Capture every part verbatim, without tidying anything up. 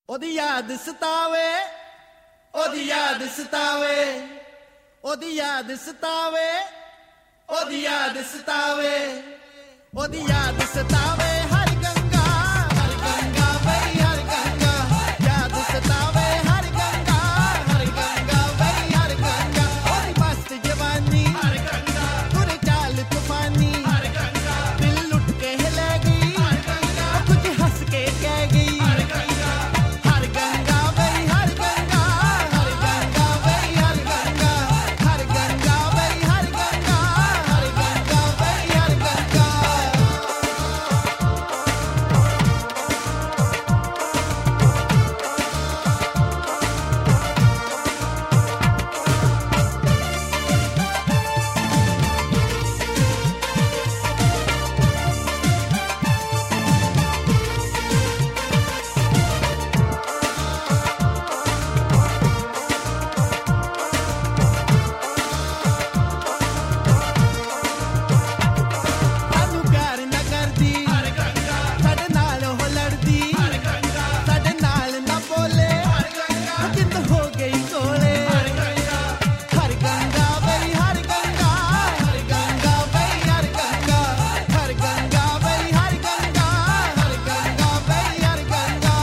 ਉਹਦੀ ਯਾਦ ਸਤਾਵੇ, ਉਹਦੀ ਯਾਦ ਸਤਾਵੇ, ਉਹਦੀ ਯਾਦ ਸਤਾਵੇ, ਉਹਦੀ ਯਾਦ ਸਤਾਵੇ, ਉਹਦੀ ਯਾਦ ਸਤਾਵੇ ਹਰ ਗੰਗਾ, ਹਰ ਗੰਗਾ ਬਈ ਹਰ ਗੰਗਾ, ਯਾਦ ਸਤਾਵੇ ਹਰ ਗੰਗਾ, ਹਰ ਗੰਗਾ ਬਈ ਹਰ ਗੰਗਾ, ਉਹਦੀ ਮਸਤ ਜਵਾਨੀ ਹਰ ਗੰਗਾ, ਤੁਰ ਚਾਲ ਤੂਫਾਨੀ ਹਰ ਗੰਗਾ, ਦਿਲ ਲੁੱਟ ਕੇ ਲੈ ਗਈ ਹਰ ਗੰਗਾ, ਕੁਝ ਹੱਸ ਕੇ ਕਹਿ ਗਈ ਹਰ ਗੰਗਾ, ਹਰ ਗੰਗਾ ਬਈ ਹਰ ਗੰਗਾ, ਹਰ ਗੰਗਾ ਬਈ ਹਰ ਗੰਗਾ, ਹਰ ਗੰਗਾ ਬਈ ਹਰ ਗੰਗਾ, ਹਰ ਗੰਗਾ ਬਈ ਹਰ ਗੰਗਾ। ਸਾਨੂੰ ਪਿਆਰ ਨਾ ਕਰਦੀ ਹਰ ਗੰਗਾ, ਸਾਡੇ ਨਾਲ ਉਹ ਲੜਦੀ ਹਰ ਗੰਗਾ, ਸਾਡੇ ਨਾਲ ਨਾ ਬੋਲੇ ਹਰ ਗੰਗਾ, ਜਿੰਦ ਹੋ ਗਈ ਕੋਲੇ ਹਰ ਗੰਗਾ, ਹਰ ਗੰਗਾ ਬਈ ਹਰ ਗੰਗਾ, ਹਰ ਗੰਗਾ ਬਈ ਹਰ ਗੰਗਾ, ਹਰ ਗੰਗਾ ਬਈ ਹਰ ਗੰਗਾ, ਹਰ ਗੰਗਾ ਬਈ ਹਰ ਗੰਗਾ।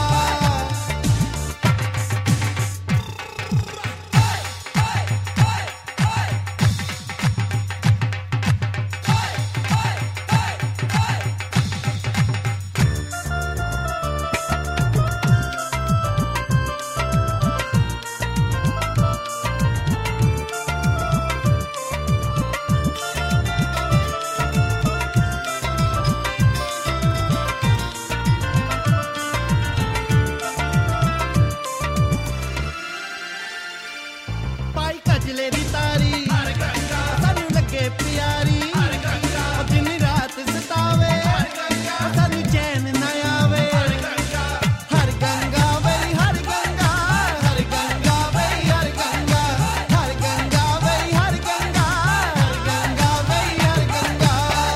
ਪਾਈ ਕਜਲੇ ਦੀ ਤਾਰੀ ਹਰ ਗੰਗਾ, ਸਾਨੂੰ ਲੱਗੇ ਪਿਆਰੀ ਹਰ ਗੰਗਾ, ਉਹ ਦਿਨ ਰਾਤ ਸਤਾਵੇ ਹਰ ਗੰਗਾ, ਸਾਨੂੰ ਚੈਨ ਨਾ ਆਵੇ ਹਰ ਗੰਗਾ, ਹਰ ਗੰਗਾ ਬਈ ਹਰ ਗੰਗਾ, ਹਰ ਗੰਗਾ ਬਈ ਹਰ ਗੰਗਾ, ਹਰ ਗੰਗਾ ਬਈ ਹਰ ਗੰਗਾ, ਹਰ ਗੰਗਾ ਬਈ ਹਰ ਗੰਗਾ।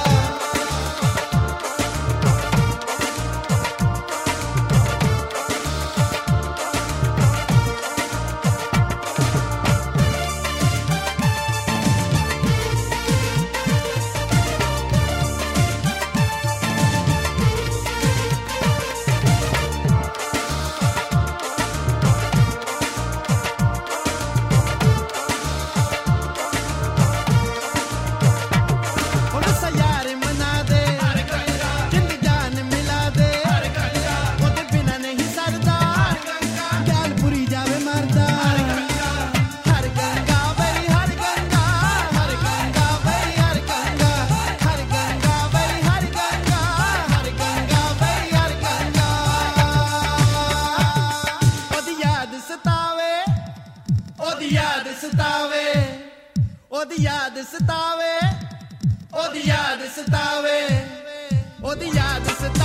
ਹੁਣ ਸਯਾਰ ਮਨਾ ਦੇ ਹਰ ਗੰਗਾ, ਜਿੰਦ ਜਾਨ ਮਿਲਾ ਦੇ ਹਰ ਗੰਗਾ, ਉਹਦੇ ਬਿਨਾ ਨਹੀਂ ਸਰਦਾ ਹਰ ਗੰਗਾ, ਜਾਨ ਪੂਰੀ ਜਾਵੇ ਮਰਦਾ ਹਰ ਗੰਗਾ, ਹਰ ਗੰਗਾ ਬਈ ਹਰ ਗੰਗਾ, ਹਰ ਗੰਗਾ ਬਈ ਹਰ ਗੰਗਾ, ਹਰ ਗੰਗਾ ਬਈ ਹਰ ਗੰਗਾ, ਹਰ ਗੰਗਾ ਬਈ ਹਰ ਗੰਗਾ। ਉਹਦੀ ਯਾਦ ਸਤਾਵੇ, ਉਹਦੀ ਯਾਦ ਸਤਾਵੇ, ਉਹਦੀ ਯਾਦ ਸਤਾਵੇ, ਉਹਦੀ ਯਾਦ ਸਤਾਵੇ, ਉਹਦੀ ਯਾਦ ਸਤਾਵੇ।